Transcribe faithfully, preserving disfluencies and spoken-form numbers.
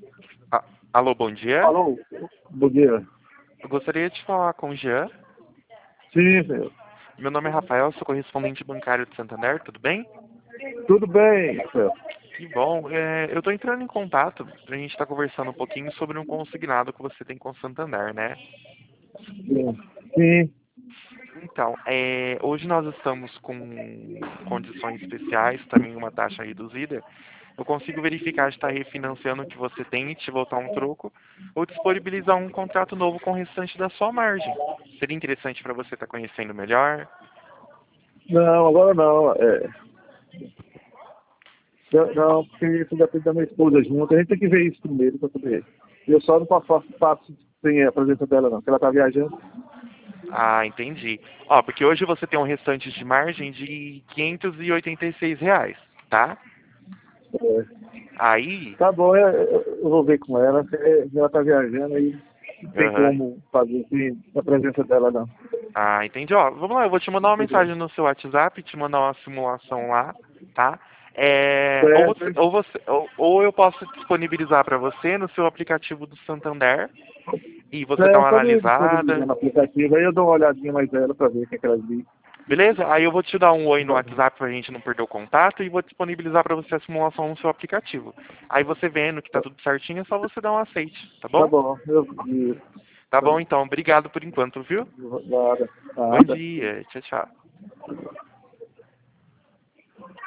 A- Alô, bom dia. Alô, bom dia. Eu gostaria de falar com o Jean. Sim, senhor. Meu nome é Rafael, sou correspondente bancário de Santander, tudo bem? Tudo bem, senhor. Que bom. É, eu estou entrando em contato para a gente estar conversando um pouquinho sobre um consignado que você tem com o Santander, né? Sim. Sim. Então, é, hoje nós estamos com condições especiais, também uma taxa reduzida. Eu consigo verificar se está refinanciando o que você tem e te voltar um troco, ou disponibilizar um contrato novo com o restante da sua margem. Seria interessante para você estar conhecendo melhor? Não, agora não. É, não, não, porque isso depende da minha esposa junto. A gente tem que ver isso primeiro para saber. Eu só não passo, passo sem a presença dela, não, porque ela está viajando. Ah, entendi. Ó, porque hoje você tem um restante de margem de quinhentos e oitenta e seis reais, tá? É, Aí, tá bom, eu, eu- eu vou ver com ela. porque ela está viajando e não tem aham. como fazer sem a presença dela, não. Ah, entendi. Ó, vamos lá, eu vou te mandar uma Entendeu? mensagem no seu WhatsApp, te mandar uma simulação lá, tá? É, ou, você, Certo. ou, você, ou, ou eu posso disponibilizar para você no seu aplicativo do Santander e você dá É, uma pode disponibilizar analisada, no aplicativo, aí eu dou uma olhadinha mais dela para ver o que, é que ela diz. beleza? Aí eu vou te dar um oi no WhatsApp pra gente não perder o contato e vou disponibilizar para você a simulação no seu aplicativo. Aí você vendo que tá tudo certinho, é só você dar um aceite, tá Tá bom? bom, eu vi. Tá bom então, obrigado por enquanto, viu? Nada, Bom nada. dia, tchau, tchau.